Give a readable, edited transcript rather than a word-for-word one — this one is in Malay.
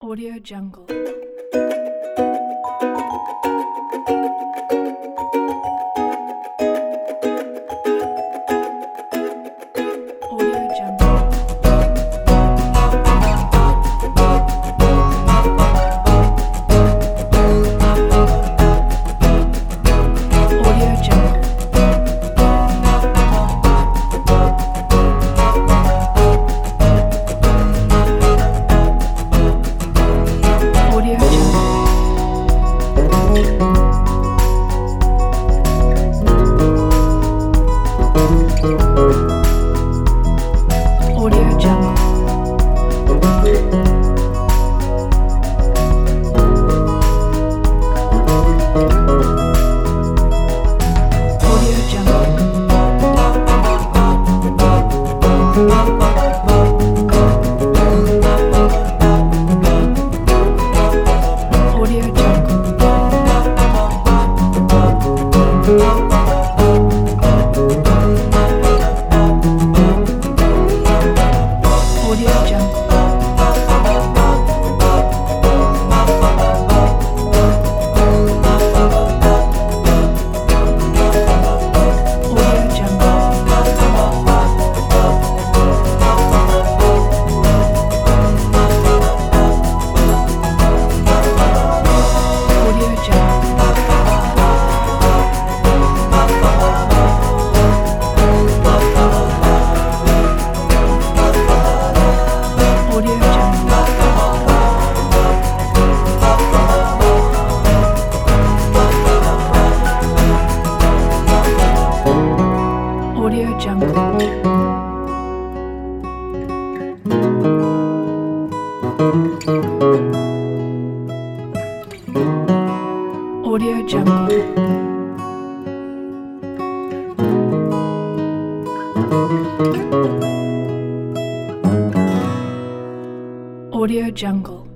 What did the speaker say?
Audio Jungle. Audio Jungle. Audio Jungle. Audio Jungle. Audio Jungle. Audio Jungle. Audio Jungle. Audio Jungle. Audio Jungle. Audio Jungle. Audio Jungle. Audio Jungle. Audio Jungle.